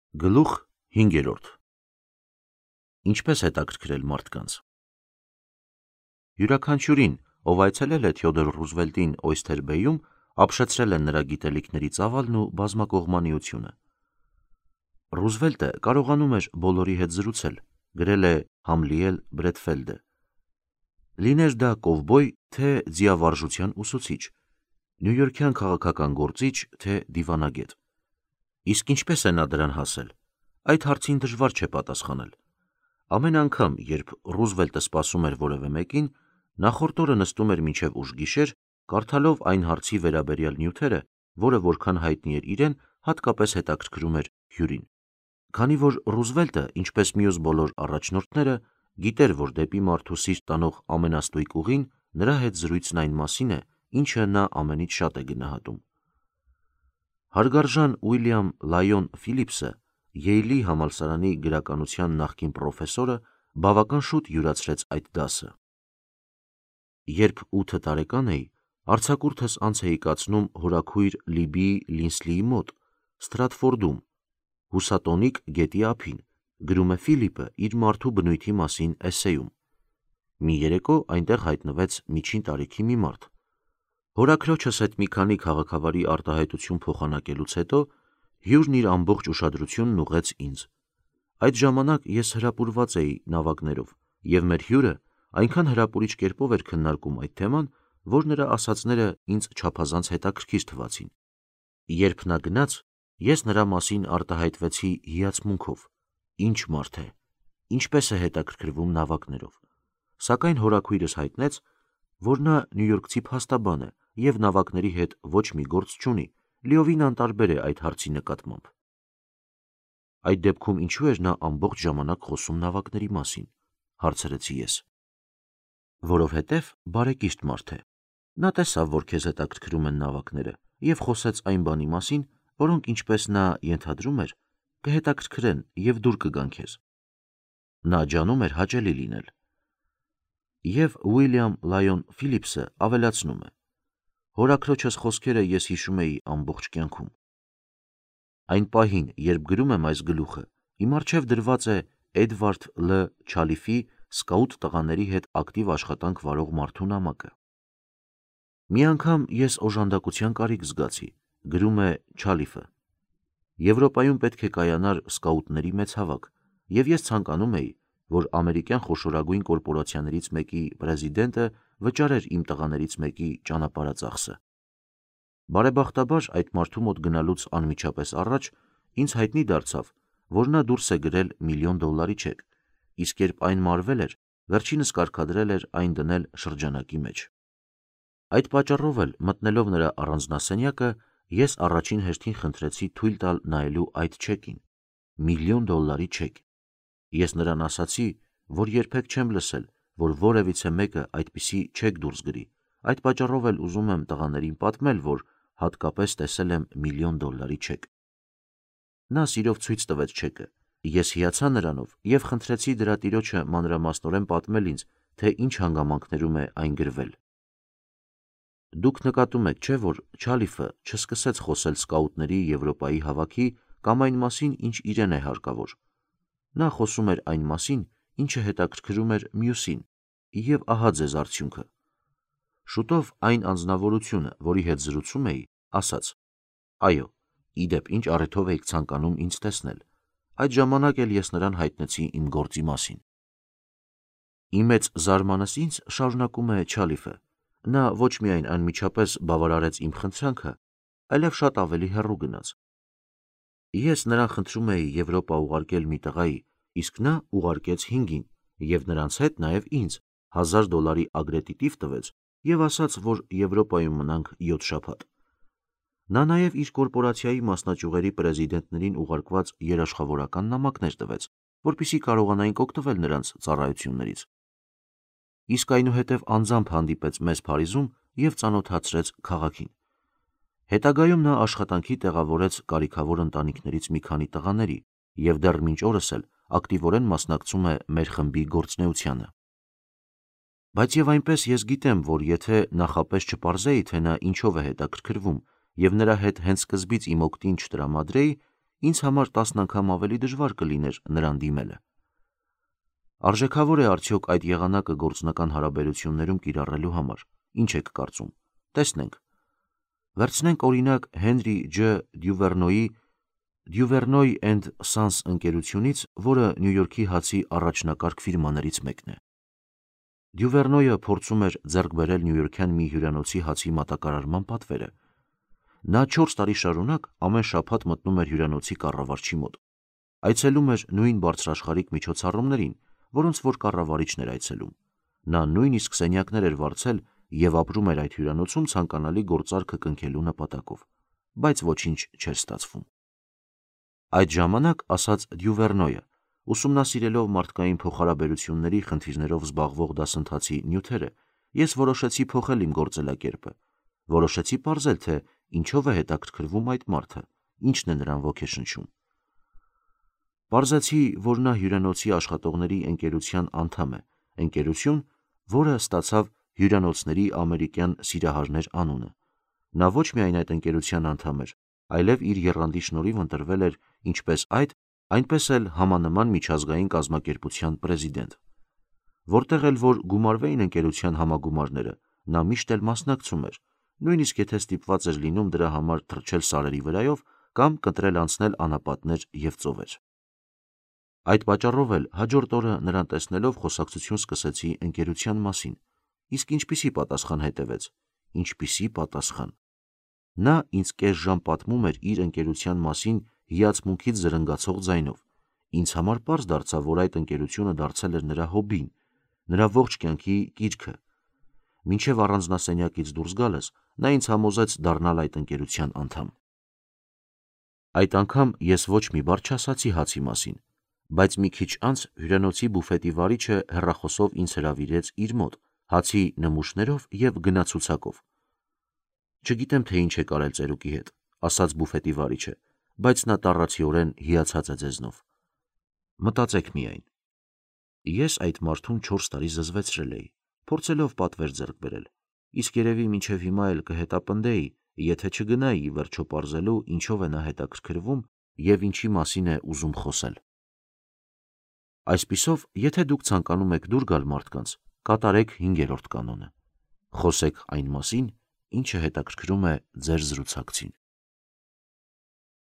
Գլուխ 5. Ինչպես հետաքրքրել մարդկանց։ Յուրաքանչյուրին, ով այցելել է Թեոդոր Ռուզվելտին Օյսթեր Բեյում, ապշեցրել են նրա գիտելիքների ծավալն ու բազմակողմանիությունը։ Ռուզվելտը կարողանում էր բոլորի հետ զրուցել, գրել է Համլիել Բրեդֆելդը։ Լիներ դա կովբոյ, թե ձիավարժության ուսուցիչ, նյույորքյան քաղաքական գործիչ, թե դիվանագետ։ Իսկ ինչպես է նա դրան հասել։ Այդ հարցին դժվար չէ պատասխանել։ Ամեն անգամ, երբ Ռուզվելտը սպասում էր որևէ մեկին, նախորդ օրը նստում էր մինչև ուշ գիշեր, կարդալով այն հարցի վերաբերյալ նյութերը, որը որքան հայտնի էր իրեն, հատկապես հետաքրքրում էր հյուրին։ Քանի որ Ռուզվելտը, ինչպես մյուս բոլոր առաջնորդները, գիտեր, որ դեպի մարդու սիրտ տանող ամենաստույկ ուղին նրա հետ զրույցն այն մասին է, ինչը նա ամենից շատ է գնահատում։ Հարգարժան Ուիլյամ Լայոն Ֆիլիպսը, Յեյլի համալսարանի գրականության նախկին պրոֆեսորը, բավական շուտ յուրացրեց այդ դասը։ Երբ 8 տարեկան էի, արձակուրդս անց էի կացնում հորաքույր Լիբի Լինսլիի մոտ, Ստրատֆորդում, հուսատոնիկ գետի ափին, գրում է Ֆիլիպը իր մարդու բնույթի մասին էսսեյում։ Մի երեկո այնտեղ հայտնվեց միջին տարիքի մի մարդ։ Հորաքրոջս հետ մի քանի քաղաքավարի արտահայտություն փոխանակելուց հետո հյուրն իր ամբողջ ուշադրությունն ուղղեց ինձ։ Այդ ժամանակ ես հրապուրված էի նավակներով, և մեր հյուրը այնքան հրապուրիչ կերպով էր քննարկում այդ թեման, որ նրա ասածները ինձ չափազանց հետաքրքիր թվացին։ Երբ նա գնաց, ես նրա մասին արտահայտվեցի հիացմունքով. ինչ մարդ է, ինչպես է հետաքրքրվում նավակներով։ Սակայն հորաքույրս հայտնեց, որ նա նյույորքցի փաստաբան է և նավակների հետ ոչ մի գործ չունի, լիովին անտարբեր է այդ հարցի նկատմամբ։ Այդ դեպքում ինչու էր նա ամբողջ ժամանակ խոսում նավակների մասին, հարցրեցի ես։ Որովհետև բարեկիրթ մարդ է։ Նա տեսավ, որ քեզ հետաքրքրում են նավակները, և խոսեց այն բանի մասին, որոնք, ինչպես նա ենթադրում էր, կհետաքրքրեն և դուր կգան քեզ։ Նա ջանում էր հաճելի լինել։ Եվ Ուիլյամ Լայոն Ֆիլիպսը ավելացնում է. հորաքրոջս խոսքերը ես հիշում էի ամբողջ կյանքում։ Այն պահին, երբ գրում եմ այս գլուխը, իմ առջև դրված է Էդվարդ Լ. Չալիֆի սկաուտ տղաների հետ ակտիվ աշխատանք վարող մարդու նամակը։ Մի անգամ ես օժանդակության կարիք զգացի, գրում է Չալիֆը։ Եվրոպայում պետք է կայանար սկաուտների մեծ հավաք, և ես ցանկանում էի, որ ամերիկյան խոշորագույն կորպորացիաներից մեկի պրեզիդենտը վճարեր իմ տղաներից մեկի ճանապարհածախսը։ Բարեբախտաբար այդ մարդու մոտ գնալուց անմիջապես առաջ ինձ հայտնի դարձավ, որ նա դուրս է գրել $1,000,000 չեք, իսկ երբ այն մարվել էր, վերջինս կարգադրել էր այն դնել շրջանակի մեջ։ Այդ պատճառով էլ, մտնելով նրա առանձնասենյակը, ես առաջին հերթին խնդրեցի թույլ տալ նայելու այդ չեկին, $1,000,000 չեք։ Ես նրան ասացի, որ երբեք չեմ լսել, որ որևիցե մեկը այդպիսի չեք դուրս գրի, այդ պատճառով էլ ուզում եմ տղաներին պատմել, որ հատկապես տեսել եմ $1,000,000 չեք։ Նա սիրով ցույց տվեց չեկը, ես հիացա նրանով և խնդրեցի դրա տիրոջը մանրամասնորեն պատմել ինձ, թե ինչ հանգամանքներում է այն գրվել։ Դուք նկատում եք, չէ՞, որ Չալիֆը չսկսեց խոսել սկաուտների Եվրոպայի հավաքի կամ այն մասին, ինչ իրեն է հարկավոր։ Նա խոսում էր այն մասին, ինչը հետաքրքրում էր մյուսին, և ահա ձեզ արդյունքը։ Շուտով այն անձնավորությունը, որի հետ զրուցում էի, ասաց. այո, իդեպ ինչ առիթով էիք ցանկանում ինձ տեսնել։ Այդ ժամանակ էլ ես նրան հայտնեցի իմ գործի մասին։ Իմ մեծ զարմանս ինձ, շարունակում է Չալիֆը, նա ոչ միայն անմիջապես բավարարեց իմ խնդրանքը, այլև շատ ավելի հեռու գնաց։ Ես նրան խնդրում էի Եվրոպա ուղարկել մի տղայի, իսկ նա ուղարկեց 5-ին, և նրանց հետ նաև ինձ $1,000 ագրետիտիվ տվեց և ասաց, որ Եվրոպայում մնանք 7 շաբաթ։ Նա նաև իր կորպորացիայի մասնաճյուղերի պրեզիդենտներին ուղարկված երաշխավորական նամակներ տվեց, որպեսզի կարողանայինք օգտվել նրանց ծառայություններից։ Իսկ այնուհետև անձամբ հանդիպեց մեզ Փարիզում և ծանոթացրեց քաղաքին։ Հետագայում նա աշխատանքի տեղավորեց կարիքավոր ընտանիքներից մի քանի տղաների և դեռ մինչ օրս էլ ակտիվորեն մասնակցում է մեր խմբի գործունեությանը։ Բայց և այնպես ես գիտեմ, որ եթե նախապես չպարզեի, թե նա ինչով է հետաքրքրվում, և նրա հետ հենց սկզբից իմ օգտին չտրամադրեի, ինձ համար 10 անգամ ավելի դժվար կլիներ նրան դիմելը։ Արժեքավոր է արդյոք այդ եղանակը գործնական հարաբերություններում կիրառելու համար։ Ինչ եք կարծում։ Տեսնենք։ Վերցնենք օրինակ Հենրի Ջ. Դյուվերնոյի Duvernay and Sons ընկերությունից, որը Նյու Յորքի հացի առաջնակարգ ֆիրմաներից մեկն է։ Դյուվերնոյը փորձում էր ձեռք բերել նյույորքյան մի հյուրանոցի հացի մատակարարման պատվերը։ Նա 4 տարի շարունակ ամեն շաբաթ մտնում էր հյուրանոցի կառավարչի մոտ։ Այցելում էր նույն բարձրաշխարհիկ միջոցառումներին, որոնց որ կառավարիչն էր այցելում։ Նա նույնիսկ սենյակներ էր վարձել եւ ապրում էր այդ հյուրանոցում ցանկանալի գործարքը կնքելու նպատակով, բայց ոչինչ չէր ստացվում։ Այդ ժամանակ, ասաց Դյուվերնոյը, ուսումնասիրելով մարդկային փոխհարաբերությունների խնդիրներով զբաղվող դասընթացի նյութերը, ես որոշեցի փոխել իմ գործելակերպը։ Որոշեցի պարզել, թե ինչով է հետաքրքրվում այդ մարդը, ինչն է նրան ոգեշնչում։ Պարզեցի, որ նա հյուրանոցի աշխատողների ընկերության անդամ է, ընկերություն, որը ստացավ հյուրանոցների ամերիկյան սիրահարներ անունը։ Նա ոչ միայն այդ ընկերության անդամ էր, այլև իր եռանդի շնորհիվ ընտրվել էր ինչպես այդ, այնպես էլ համանման միջազգային կազմակերպության պրեզիդենտ։ Որտեղ էլ որ գումարվեին ընկերության համագումարները, նա միշտ էլ մասնակցում էր, նույնիսկ եթե ստիպված էր լինում դրա համար թռչել սարերի վրայով կամ կտրել անցնել անապատներ և ծովեր։ Այդ պատճառով էլ հաջորդ օրը նրան տեսնելով խոսակցություն սկսեցի ընկերության մասին, իսկ ինչպիսի պատասխան հետևեց, ինչպիսի պատասխան։ Նա ինձ կես ժամ պատմում էր իր ընկերության մասին հիացմունքից զրնգացող ձայնով։ Ինձ համար պարզ դարձավ, որ այդ ընկերությունը դարձել էր նրա հոբբին, նրա ողջ կյանքի կիրքը։ Մինչև առանձնասենյակից դուրս գալս, նա ինձ համոզեց դառնալ այդ ընկերության անդամ։ Այդ անգամ ես ոչ մի բառ չասացի հացի մասին, բայց մի քիչ անց հյուրանոցի բուֆետի վարիչը հեռախոսով ինձ հրավիրեց իր մոտ, հացի նմուշներով և գնացուցակով։ Չգիտեմ, թե ինչ եք արել ծերուկի հետ, ասաց բուֆետի վարիչը, բայց նա տառացիորեն հիացած է ձեզնով։ Մտածեք միայն։ Ես այդ մարդուն 4 տարի զզվեցրել էի, փորձելով պատվեր ձեռք բերել, իսկ երևի մինչև հիմա էլ կհետապնդեի, եթե չգնայի ի վերջո պարզելու, ինչով է նա հետաքրքրվում և ինչի մասին է ուզում խոսել։ Այսպիսով, եթե դուք ցանկանում եք դուր գալ մարդկանց, կատարեք 5-րդ կանոնը։ Խոսեք այն մասին, ինչը հետաքրքրում է ձեր զրուցակցին։